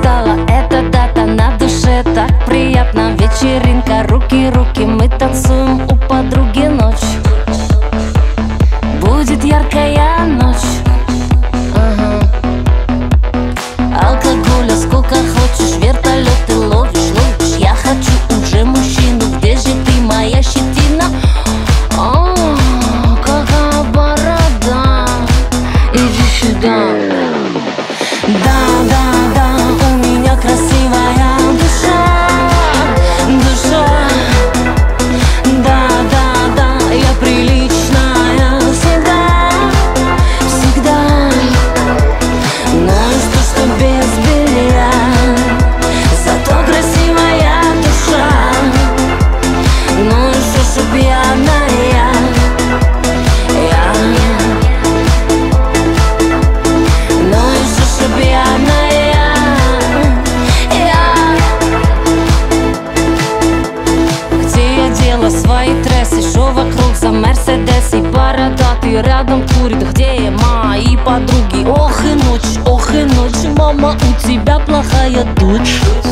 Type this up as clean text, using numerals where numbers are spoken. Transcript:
настала эта дата, на душе так приятно. Вечеринка, руки-руки, мы танцуем у подруги ночь. Будет яркая ночь. Алкоголя сколько хочешь, вертолеты ловишь. Я хочу уже мужчину, где же ты, моя щетина? О, какая борода, иди сюда. Да, у меня красивая душа. Да, я приличная всегда. Ну и что без белья, зато красивая душа. Ну и что пьяная свои трессы, шо вокруг за Мерседес и бородатый рядом курит. Где мои подруги? Ох и ночь, мама, у тебя плохая дочь.